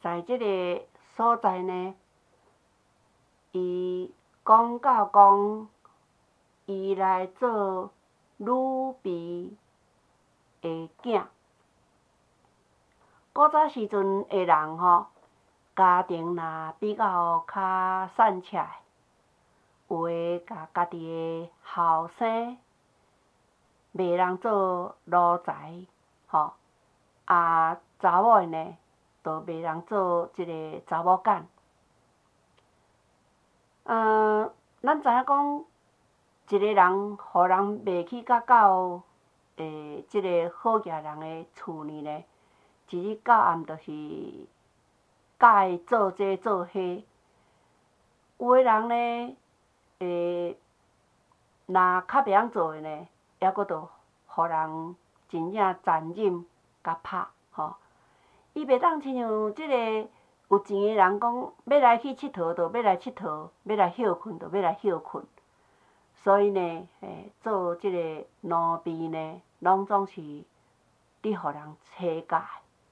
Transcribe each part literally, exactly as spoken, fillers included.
在即个所在呢，伊讲到讲，伊来做女婢的囝。古早时阵的人吼，家庭若比较较散佚，有诶甲家己诶后生袂人做奴才，吼，啊查某诶呢，就袂人做即个查某干。嗯，咱知影讲，一个人互人卖去甲到诶，即个好野人诶厝里呢，一日到暗就是甲伊做这做迄。有诶人呢，诶，若较袂晓做诶呢，抑佫着互人真正残忍甲拍，吼。伊袂当亲像即个有钱诶人讲，要来去佚佗就要来佚佗，要来休困就要来休困。所以呢，诶，做即个奴婢呢，拢总是伫互人欺假。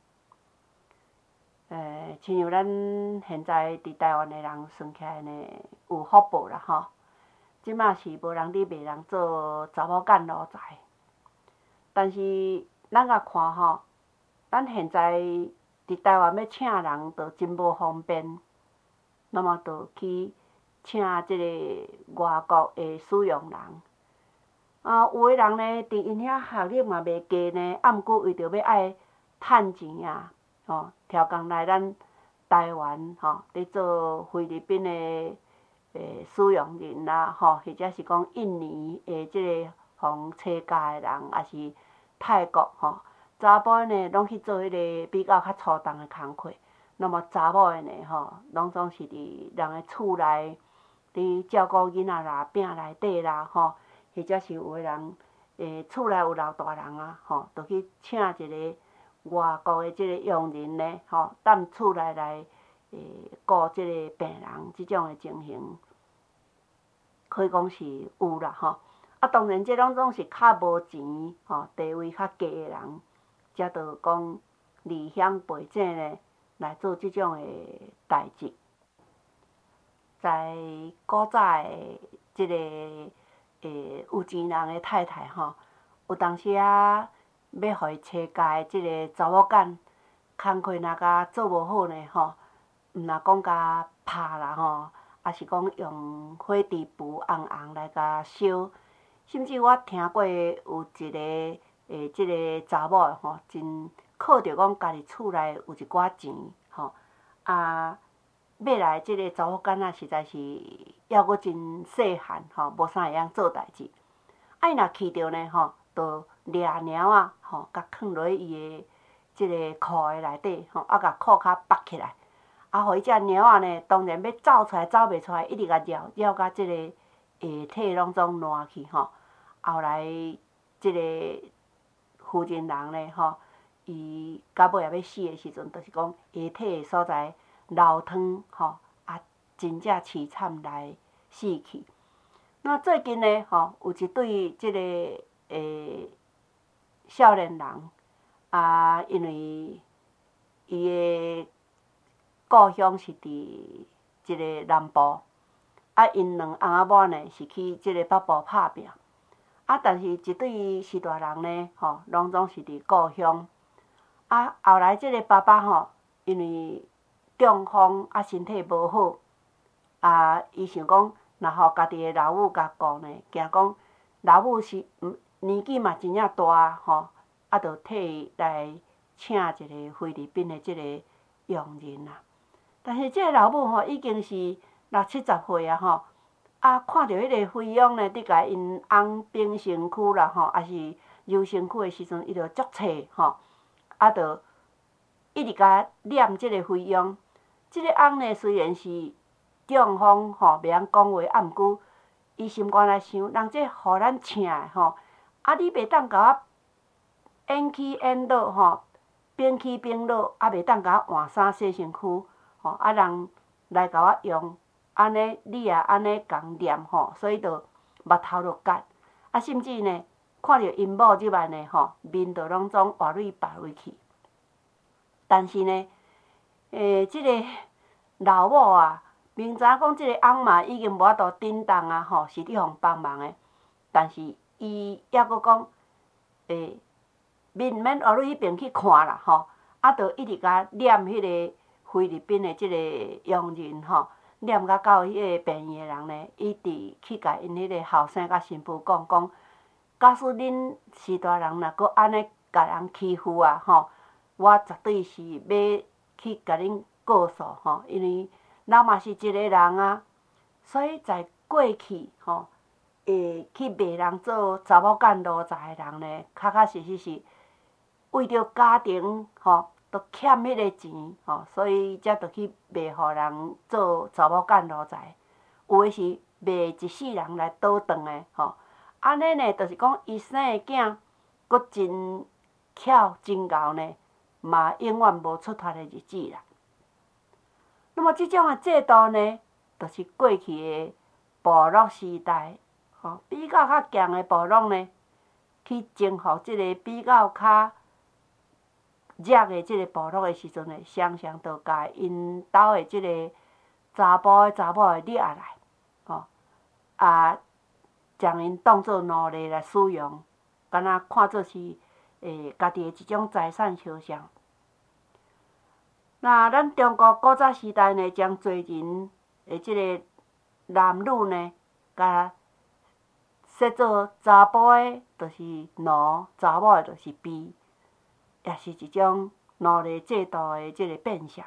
诶，亲像咱现在伫台湾诶人算起来呢，有福报啦吼。即马是无人伫卖人做查某干奴才，但是咱甲看吼，咱现在伫台湾要请人，就真无方便，那么就去请即个外国诶使用人。啊，有诶人呢，伫因遐学历嘛袂低呢，啊，毋过为着要爱趁钱啊，吼，超工来咱台湾吼，咧做菲律宾诶诶使用人啦，吼，或者是讲印尼诶即个互欺假诶人，也是泰国吼，查甫呢拢去做迄个比较较粗重诶工课，那么查某诶呢吼，拢总是伫人诶厝内，伫照顾囡仔啦、饼内底啦，吼，或者是有诶人诶厝内有老大人啊，吼，就去请一个外国诶即个佣人呢，吼，踮厝内来诶顾即个病人，即种诶情形，可以讲是有啦，吼。啊，当然这拢总是较无钱，吼，地位较低诶人，才着讲离乡背井呢来做即种诶代志。在古早诶即个诶有钱人诶太太吼，有当时啊要互伊欺假诶即个查某干，工课若甲做无好呢吼，毋若讲甲拍啦吼，啊是讲用火猪符红红来甲烧。甚至我听过有一个诶，即个查某诶吼，真靠着讲家己厝内有一寡钱吼，啊，买来即个查某囡仔实在是抑阁真细汉吼，无啥会晓做代志。啊，伊若去着呢吼，就掠猫仔吼，甲囥落去伊诶即个裤诶内底吼，啊，甲裤骹绑起来，啊，互伊只猫仔呢，当然要走出来，走袂出来，一直甲绕绕甲即个下体拢总烂去吼。后来，即个负责人呢，吼，伊到尾也要死的时阵，就是讲下体的所在流汤，吼，啊，真正凄惨来死去。那最近呢，吼，有一对即个诶少年人，啊，因为伊的故乡是伫即个南部，啊，因两翁仔某呢是去即个北部打拼。啊，但是一对序大人呢，吼，拢总是伫故乡。啊，后来即个爸爸吼，因为中风啊，身体无好，啊，伊想讲，若互家己的老母甲顾呢，惊讲老母是嗯年纪嘛真正大吼，啊，着替伊来请一个菲律宾的即个佣人啊。但是即个老母吼，已经是六七十岁啊，吼。啊，看到迄个费用呢，伫甲因翁平身躯啦，吼，也是揉身躯的时阵，伊着足摕吼，啊，着一直甲念即个费用。即个翁呢，虽然是中风吼，袂晓讲话，啊，毋过伊心肝内想，人这互咱请的吼，啊，你袂当甲我演起演落吼，变起变落，啊，袂当甲我换衫洗身躯，吼，啊，人来甲我用。安尼，你也安尼共念吼，所以就目头就干，啊，甚至呢，看着因某即摆呢吼，面就拢总活蕊白蕊去。但是呢， 诶，即个老某啊，明知影讲即个翁嘛已经无法度振动啊，吼，是你互帮忙诶，但是伊抑阁讲，诶，免毋免学你迄边去看啦，吼，啊，着一直甲念迄个菲律宾诶即个佣人吼，念甲到迄个便宜诶人呢，一直去甲因迄个后生甲新妇讲讲，假使恁时大人若阁安尼甲人欺负啊，吼，我绝对是要去甲恁告诉吼，因为咱嘛是一个人啊，所以在过去吼，会去卖人做查某干奴才诶人呢，确确实实是为着家庭吼，都欠迄个钱吼，所以才着去卖互人做查某干奴才，有诶是卖一世人来倒转诶吼。安尼呢，就是讲伊生诶囝，阁真巧真贤呢，嘛永远无出头诶日子啦。那么即种诶制度呢，就是过去诶部落时代，吼，比较较强诶部落呢，去征服即个比较较弱诶即个部落诶时阵呢，常常着甲因兜诶即个查甫诶查某诶掠来，吼，啊，将因当作奴隶来使用，敢若看做是诶家己诶一种财产相像。那咱中国古早时代呢，将做人诶即个男女呢，甲设做查甫诶，就是奴；查某诶，就是婢，也是一种奴隶制度诶即个变相。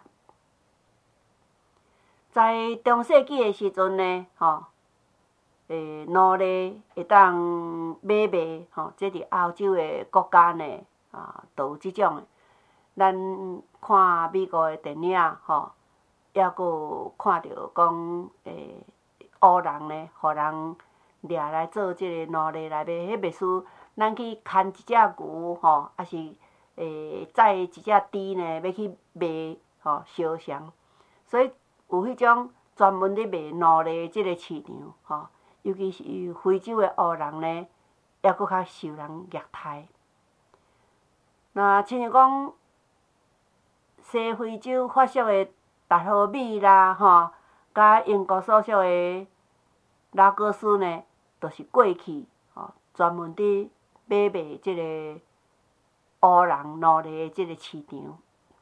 在中世纪诶时阵呢，吼，诶，奴隶会当买卖，吼，即伫欧洲诶国家呢，啊，都有即种诶。咱看美国诶电影吼，抑阁有看着讲，诶，乌人呢，互人掠来做即个奴隶来卖，迄袂输咱去牵一只牛吼，还是诶载一只猪呢，要去卖吼烧香，所以有迄种专门咧卖奴隶诶即个市场吼，尤其是非洲诶乌人呢，抑阁较受人虐待。那亲像讲，西非洲发属诶达荷米啦，吼，甲英国所属诶拉各斯呢，就是过去吼专门伫买卖即个乌人奴隶诶即个市场。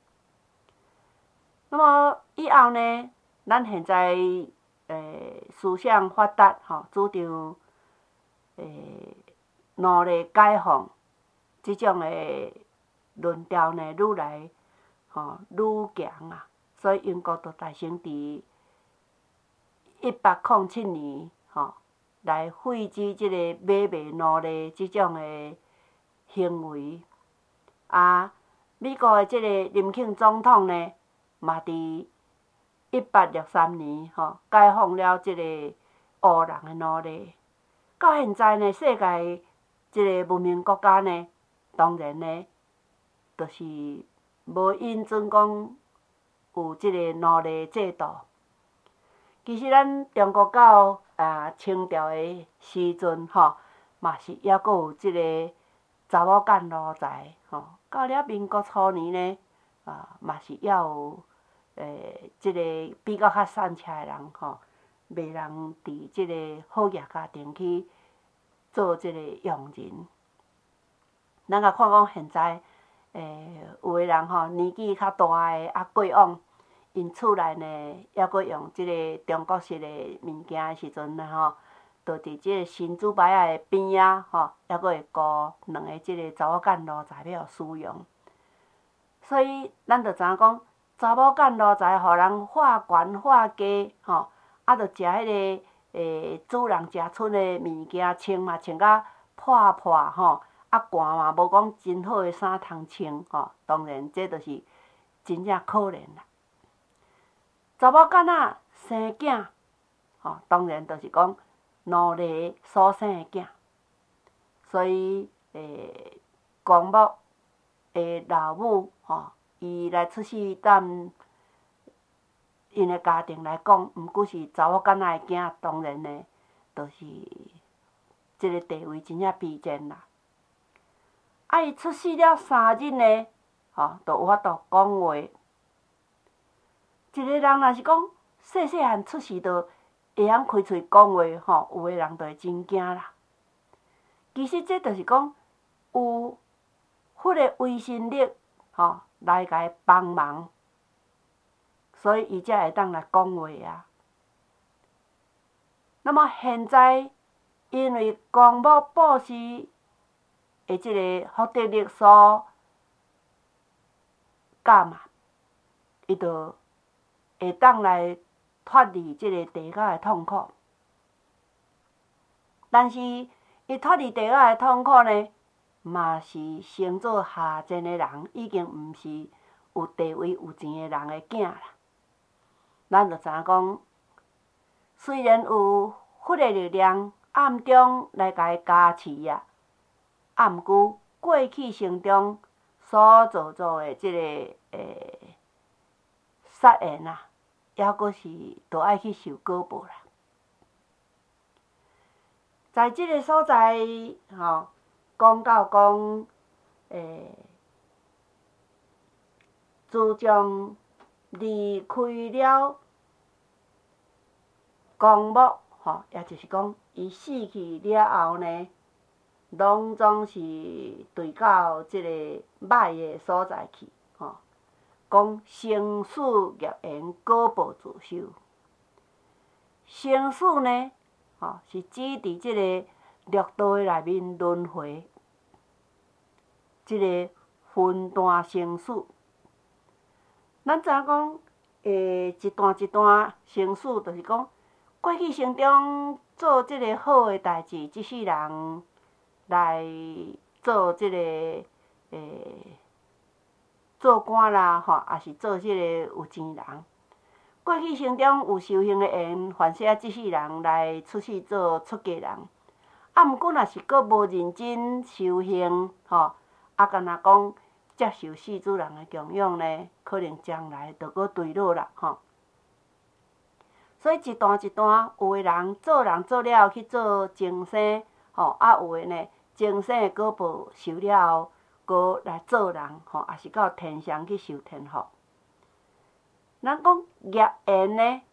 那么以后呢，咱现在诶思想发达吼，主张诶奴隶解放即种诶论调呢，愈来吼愈强啊，所以英国就大成伫一八零七年吼来废止即个买卖奴隶即种诶行为。啊，美国诶即个林肯总统呢，嘛伫一八六三年吼解放了即个乌人诶奴隶。到现在呢，世界即个文明国家呢，当然呢，就是无因准讲有即个奴隶制度。其实咱中国到啊清朝诶时阵吼，嘛是抑阁有即个查某干奴才吼。到了民国初年呢，啊嘛是抑有诶即个比较较善车诶人吼，卖人伫即个好业家庭去做即个佣人。咱甲看讲现在，诶有诶人吼年纪较大诶啊过往，因厝内呢抑阁用即个中国式诶物件诶时阵呢吼，就伫即个新主牌仔诶边仔吼，抑阁会雇两个即个查某干奴才要互使用。所以咱着知影讲，查某干奴才互人化悬化低吼，啊，着食迄个诶主人食剩诶物件，穿嘛穿甲破破吼。啊，寒嘛无讲真好诶衫通穿吼，当然这就是真正可怜啦。查某囡仔生囝吼，当然就是讲奴隶所生诶囝，所以诶，公母诶老母吼，伊来出世等因诶家庭来讲，毋过是查某囡仔诶囝，当然呢，就是即个地位真正卑贱啦。啊，伊出世了三日呢，吼，就有法度讲话。 一个人若是讲细细汉出世就会晓开喙讲话吼，有诶人就会真惊啦。其实这就是讲有迄个威信力吼来甲伊帮忙，所以伊才会当来讲话啊。那么现在因为公母布施诶即个福德力所减嘛，伊就会当来脱离即个地狱诶痛苦。但是伊脱离地狱诶痛苦呢，嘛是生做下贱诶人，已经毋是有地位有钱诶人诶囝啦。咱就知影讲，虽然有佛诶力量暗中来甲伊加持啊，啊，毋过过去生中所做做诶即个诶杀缘啊，抑阁是着爱去受果报啦。在即个所在，吼，讲到讲，诶，自从离开了公母，吼，也就是讲，伊死去了后呢，拢总是对到即个歹诶所在去，吼，讲生死业缘果报自受。生死呢，吼，是指伫即个六道诶内面轮回，即个分段生死。咱知影讲，诶，一段一段生死，就是讲，过去生中做即个好诶代志，即世人来做即个诶做官啦，吼，也是做即个有钱人。过去生中有修行诶缘，凡说即世人来出世做出家人。啊，毋过若是阁无认真修行，吼，啊，干若讲接受世主人诶供养呢，可能将来着阁堕落啦，吼。所以一段一段，有诶人做人做了后去做前生，吼，啊，有诶呢，前生诶果报受了后，阁来做人，吼，也是到天上去受天福。咱讲业缘呢，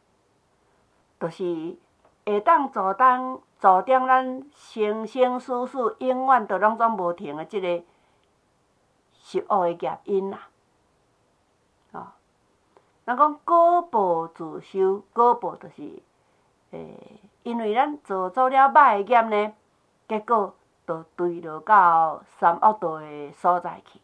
就是会当助咱助长咱生生死死永远都拢总无停诶即个习恶诶业因啦。吼，咱讲果报自受，果报就是诶，因为咱做做了歹诶业呢，结果就坠落到三恶道诶所在去。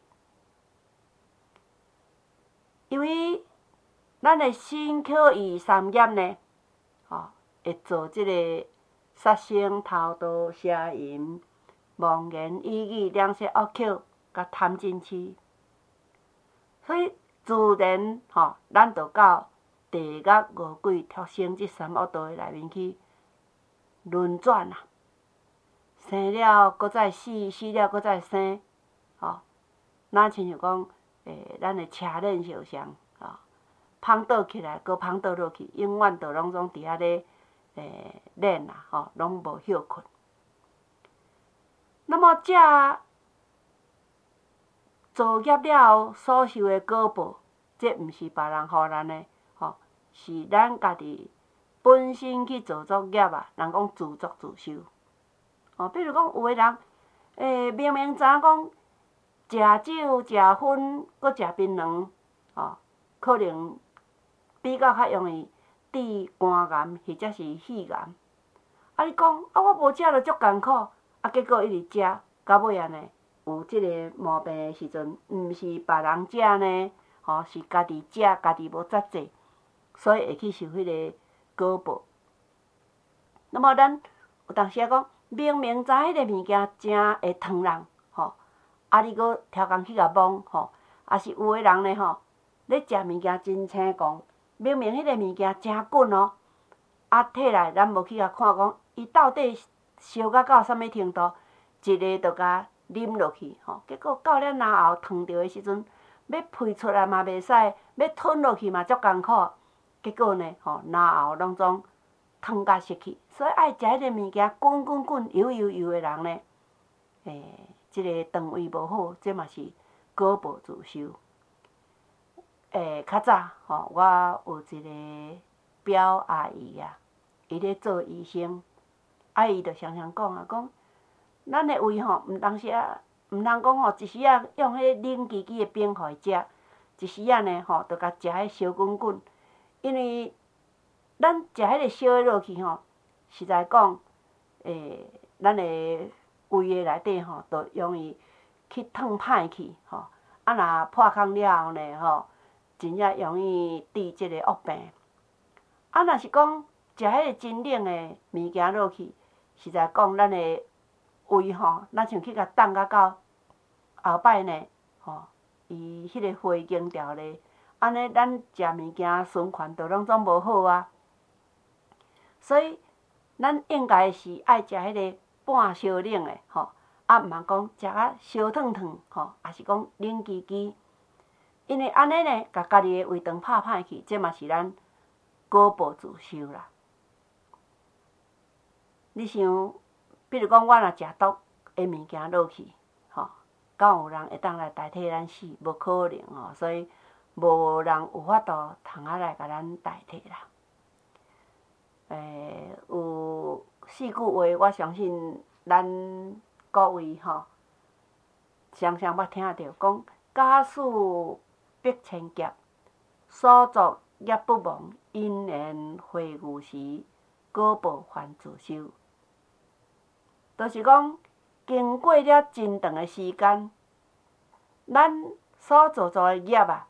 因为咱诶身口意三业呢，吼，会做即个杀生、偷盗、邪淫、妄言、语语两舌恶口，甲贪嗔痴，所以自然吼，咱就到地狱、恶鬼、畜生即三恶道诶内面去轮转啦。生了搁再死，死了搁再生，吼，咱亲像讲，诶，咱诶车轮相像。芳倒起来，搁芳倒落去，永远都拢总伫遐咧，诶，练啦，吼，拢无休困。那么这造业了后所受诶果报，这毋是别人互咱诶，吼，是咱家己本身去做作业啊。人讲自作自受。哦，比如讲有诶人，诶，明明知影讲食酒、食薰，搁食槟榔，吼，可能比较较容易得肝癌或者是肺癌。啊，你讲啊，我无食着足艰苦，啊，结果一直食，到尾安尼有即个毛病诶时阵，毋是别人食呢，吼，是家己食，家己无节制，所以会去受迄个果报。那么咱有当时啊讲，明明知迄个物件真会烫人，吼，啊，你搁超工去甲摸，吼，啊是有诶人呢，吼，咧食物件真青狂。明明迄个物件真滚哦，啊，摕来咱无去甲看讲，伊到底烧甲到啥物程度，一个就甲啉落去吼。结果到了然后烫着诶时阵，要排出来嘛袂使，要吞落去嘛足艰苦。结果呢，吼，然后拢总烫甲失去。所以爱食迄个物件滚滚滚、油油油诶人呢，诶，即个肠胃无好，这嘛是果报自受。 诶，较早吼，我有一个表阿姨啊，伊咧做医生，啊，伊就常常讲啊，讲咱的胃吼，毋当时啊，毋通讲吼，一时啊用迄冷叽叽的冰互伊食，一时啊呢吼，着甲食迄烧滚滚，因为咱食迄个烧的落去吼，实在讲，诶，咱的胃的内底吼，着容易去烫歹去吼，啊，若破空了后呢吼，真正容易得即个恶病。啊，若是讲食迄个真冷的物件落去，实在讲，咱的胃吼，咱像去甲冻甲到后摆呢，吼，伊迄个回经条咧，安尼咱食物件循环着拢总无好啊。所以，咱应该是爱食迄个半烧冷的吼，啊，毋通讲食啊烧烫烫吼，也是讲冷叽叽。因为安尼呢，甲家己的胃肠拍歹去，这嘛是咱果报自受啦。你想，比如讲，我若食毒的物件落去，吼，敢有人会当来代替咱死？无可能哦，所以无人有法度通啊来甲咱代替啦。诶，有四句话，我相信咱各位吼，常常捌听着讲：假使百千劫，所作业不亡；因缘会遇时，果报还自受。就是讲，经过了真长的时间，咱所做做的业啊，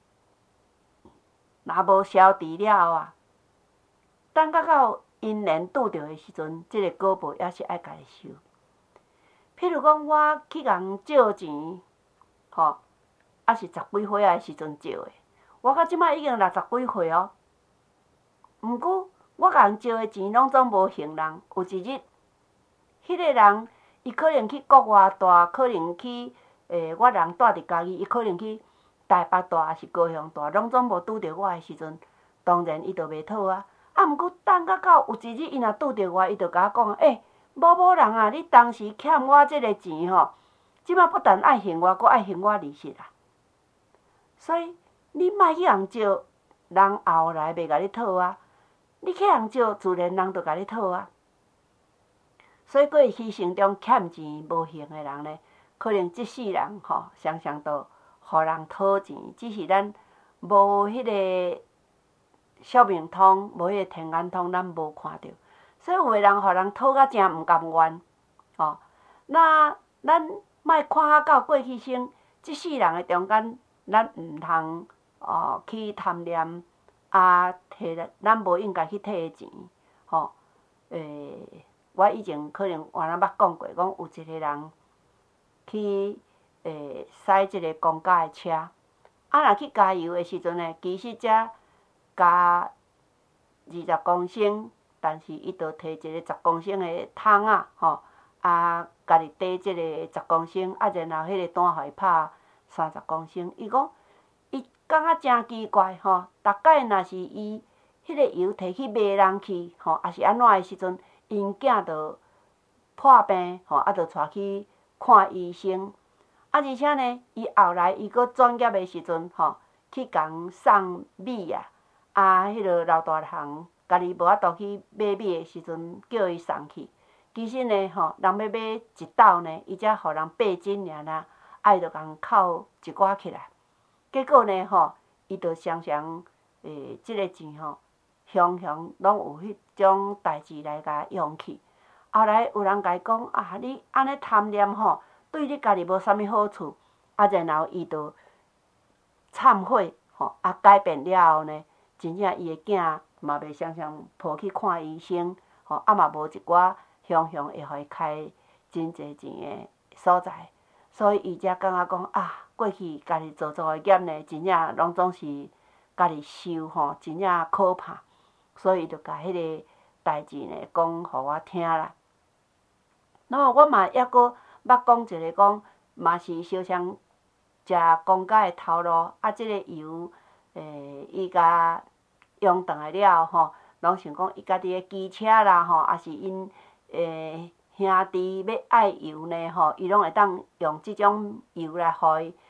若无消除了后啊，等到到因缘拄着的时阵，即、这个果报也是爱家己受。譬如讲，我去共人借钱，吼，啊是十几岁仔的时阵借的，我到即摆已经六十几岁哦。毋过，我共人借的钱拢总无还人，有一日，迄个人伊可能去国外住，可能去诶，我人住伫家己，伊可能去台北住，还是高雄住，拢总无拄着我的时阵，当然伊就袂讨啊。啊，毋过等到到有一日，伊若拄着我，伊就甲我讲：诶，某某人啊，你当时欠我即个钱吼，即摆不但爱还我，阁爱还我利息啊。所以你莫去人借，人后来袂甲你讨啊。你去人借，自然人就甲你讨啊。所以过去生中欠钱无还的人呢，可能即世人吼，常常都互人讨钱，只是咱无迄个宿命通，无迄个天眼通，咱无看着。所以有的人互人讨甲真毋甘愿，吼。那咱莫看啊到过去生，即世人的中间，咱毋通哦去贪念啊，摕咱无应该去摕的钱，吼。诶，我以前可能原来捌讲过，讲有一个人去诶驶即个公家的车，啊，若去加油的时阵呢，其实才加二十公升，但是伊就摕一个十公升的桶仔，吼，啊，家己底即个十公升，啊，然后迄个单互伊拍三十公升。伊讲，伊感觉真奇怪，吼，逐摆若是伊迄个油摕去卖人去，吼，也是安怎的时阵，因囝就破病，吼，啊，就带去看医生。啊，而且呢，伊后来伊搁转业的时阵，吼，去共送米啊，啊，迄落老大行家己无法度去买米的时阵，叫伊送去。其实呢，吼，人要买一斗呢，伊才互人八斤尔啦，啊，伊就共扣一寡起来。结果呢，吼，伊就常常诶，即个钱吼，常常拢有迄种代志来甲用去。后来有人甲伊讲啊，你安尼贪念吼，对你家己无啥物好处。啊，然后伊就忏悔，吼，啊，改变了后呢，真正伊的囝嘛袂常常抱去看医生，吼，啊嘛无一寡常常会互伊开真侪钱的所在。所以伊才感觉讲啊，过去家己做做的业呢，真正拢总是家己受吼，真正可怕。所以伊就甲迄个代志呢讲互我听啦。那么我嘛抑阁捌讲一个讲，嘛是烧伤食公家的头路，啊，即个油，诶，伊甲用断来了吼，拢想讲伊家己的机车啦吼，也是因诶兄弟要爱油呢吼，伊拢会当用即种油来互伊。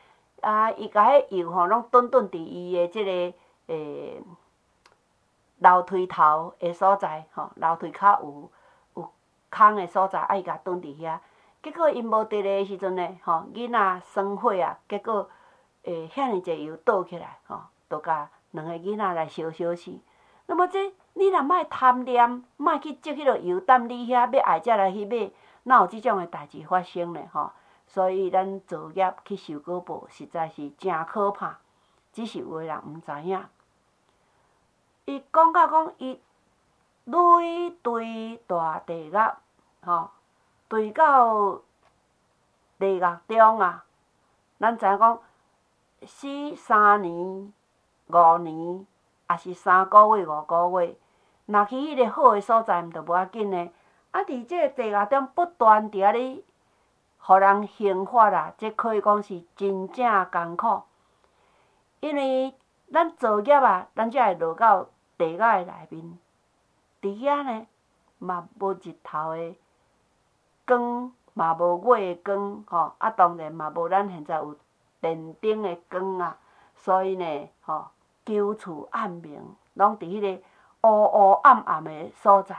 啊，伊甲迄油吼拢顿顿伫伊的即、这个诶楼梯头的所在吼，楼梯骹有有空的所在，啊伊甲蹲伫遐。结果因无伫咧时阵呢，吼囡仔生火啊，结果诶遐尼济油倒起来，吼，就甲两个囡仔来烧烧死。那么这你若莫贪念，莫去积迄落油，等你遐要爱才来去买，哪有即种诶代志发生呢？吼，所以咱作业去收果报，实在是真可怕。只是有诶人毋知影。伊讲到讲伊累堆大地狱，吼，堆到地狱中啊。咱知影讲，死三年、五年。也是三个月、五个月，若去迄个好诶所在，毋着无要紧呢。啊，伫即个地狱中不断伫遐咧，互人刑罚啊，这可以讲是真正艰苦。因为咱作业啊，咱才会落到地狱诶内面。伫遐呢，嘛无日头诶光，嘛无月诶光，吼，啊，当然嘛无咱现在有电灯诶光啊，所以呢，吼。求处暗明，拢伫迄个乌乌暗暗的所在。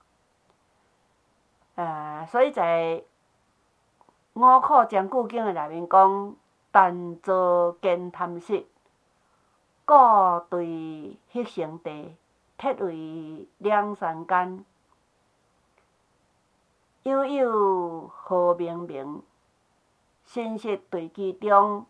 呃，所以在五库将句经的内面讲，但遭见贪食，故对迄成地，铁为两三间。悠悠何明明，身息对其中。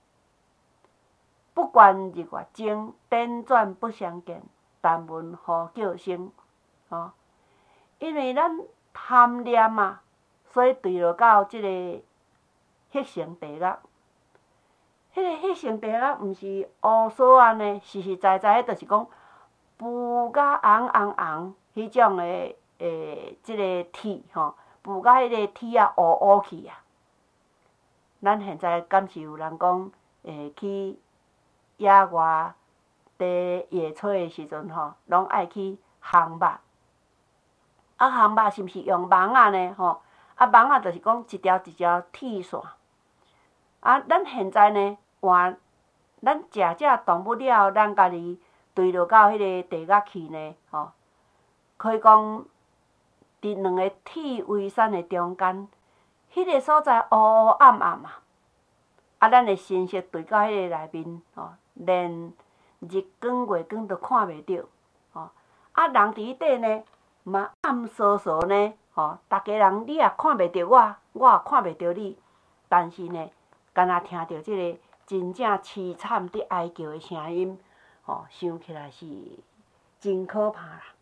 不管日月精，点转不相见，但闻呼叫声。吼，因为咱贪念啊，所以坠落到即个迄成地狱。迄个迄成地狱，毋是乌索安尼，实实在在，迄著是讲浮甲红红红迄种诶诶，即个铁吼，浮甲迄个铁啊乌乌去啊。咱现在敢是有人讲会去？野外伫野炊诶时阵吼，拢爱去烘肉。啊，烘肉是毋是用网仔呢？吼，啊，网仔就是讲一条一条铁线。啊，咱现在呢，换咱食这动物了，咱家己坠落到迄个地狱去呢，吼，可以讲伫两个铁围山诶中间，迄个所在乌乌暗暗啊。啊，咱诶身息对到迄个内面，吼，连日光月光都看袂到，吼。啊，人伫底呢，嘛暗烁烁呢，吼。逐家人你也看袂到我，我也看袂到你，但是呢，敢若听到即个真正凄惨伫哀叫诶声音，吼，想起来是真可怕啦。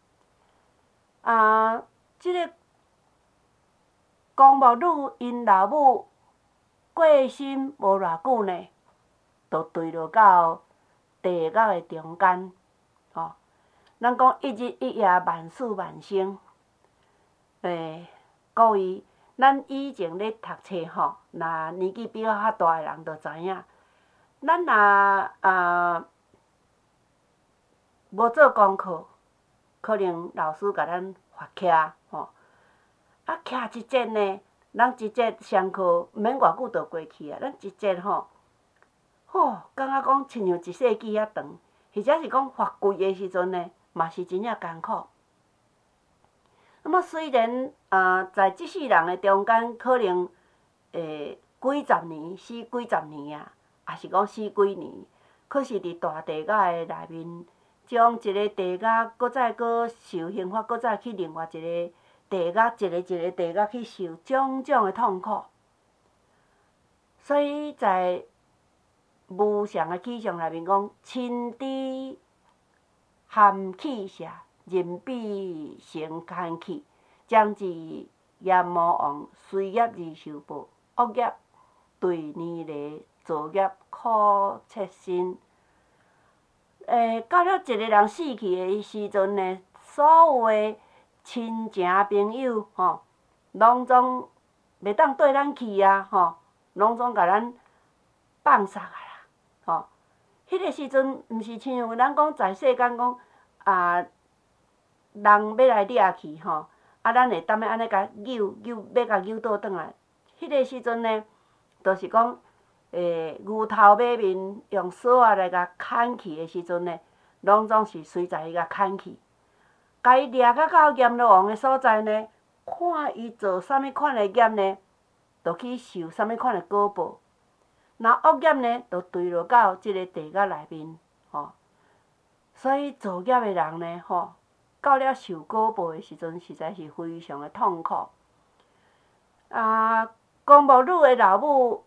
啊，即个公母女因老母。过身无偌久呢，就坠落到地狱的中间，吼。咱讲一日一夜，万事万生。诶，各位，咱以前咧读册吼，若年纪比较较大诶人，就知影，咱若啊无做功课，可能老师甲咱罚徛，吼。啊，徛一节呢？咱一节上课毋免偌久就过去啊，咱一节吼，吼，感觉讲亲像一世纪遐长，或者是讲罚跪的时阵呢，嘛是真正艰苦。那么虽然啊，在即世人的中间，可能诶几十年死几十年啊，也是讲死几年，可是伫大地狱的内面，将一个地狱，搁再搁受刑罚，搁再去另外一个。地狱一个一个地狱去受种种的痛苦，所以在无常的气象内面讲，亲知含气下，人比成堪气，将至阎魔王随业而受报，恶业对年来，造业苦切身。诶，到了一个人死去的时阵呢，所有的亲情朋友吼，拢总袂当缀咱去啊，吼，拢总甲咱放煞啊啦，吼。迄个时阵，毋是亲像咱讲在世间讲啊，人要来掠去吼，啊，咱会当要安尼甲扭扭，要甲扭倒转来。迄个时阵呢，就是讲诶牛头马面用锁仔来甲砍去的时阵呢，拢总是随在伊甲砍去。甲伊掠到到阎罗王的所在呢，看伊做啥物款的业呢，就去受啥物款的果报。那恶业呢，就坠落到即个地狱内面，吼。所以造业的人呢，吼，到了受果报的时阵，实在是非常的痛苦。啊，公母女的老母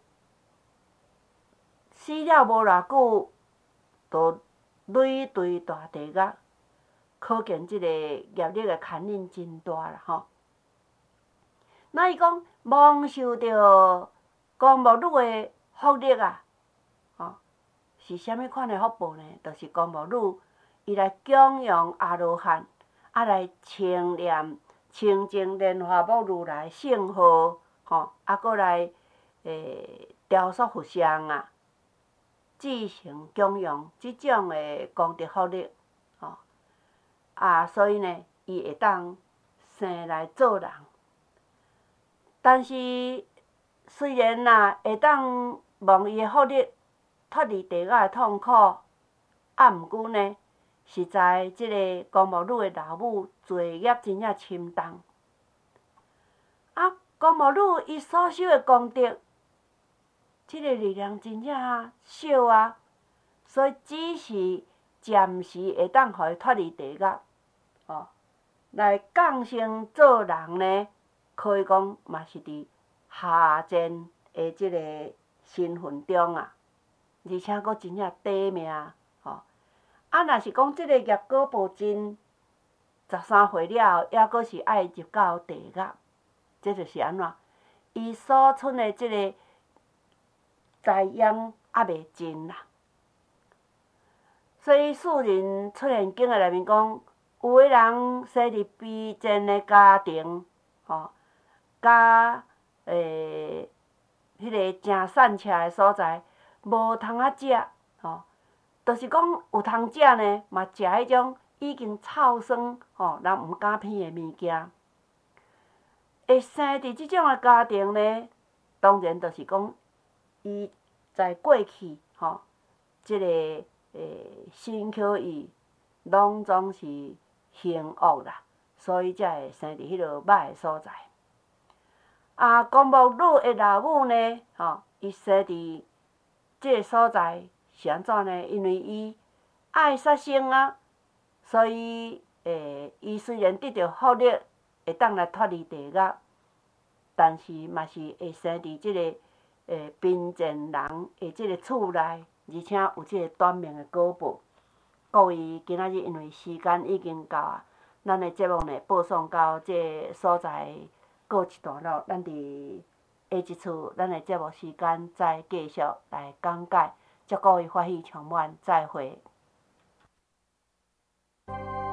死了无偌久，就累坠大地狱，可见即个业力的牵引真大啦，吼。那伊讲蒙受着公母女的福利啊，吼，是啥物款的福报呢？就是公母女伊来供养阿罗汉，啊来称念清净莲花母如来圣号，吼，啊，搁来诶雕塑佛像啊，至诚供养即种的功德福利，吼，啊，所以呢，伊会当生来做人。但是虽然呐会当蒙伊的福利，脱离地狱的痛苦，啊，毋过呢，实在即个公母女的老母罪业真正深重。啊，公母女伊所修的功德，即个力量真正小啊，所以只是暂时会当互伊脱离地狱，吼，来降生做人呢，可以讲嘛是伫下贱的即个身份中啊，而且佫真正短命，吼。啊，若是讲即个业果报尽十三岁了后，抑佫是爱入到地狱，这就是安怎？伊所剩的即个财殃还袂尽啦。所以世人出现经的内面讲，有的人生伫卑贱的家庭，吼，甲诶迄个诚善车的所在，无通啊食，吼，就是讲有通食呢，嘛食迄种已经臭酸，吼，人毋敢闻的物件。会生伫即种的家庭呢，当然就是讲，伊在过去，吼，即个诶身口意，拢总是行恶啦，所以才会生伫迄落歹的所在。啊，公母女的老母呢，吼，伊生伫即个所在是安怎呢？因为伊爱杀生啊，所以诶，伊虽然得到福利，会当来脱离地狱，但是嘛是会生伫即个诶贫贱人的即个厝内，而且有即个短命的果报。各位今仔日因为时间已经到啊，咱的节目呢播送到即个所在告一段落，咱伫下一次咱的节目时间再继续来讲解。祝各位欢喜充满，再会。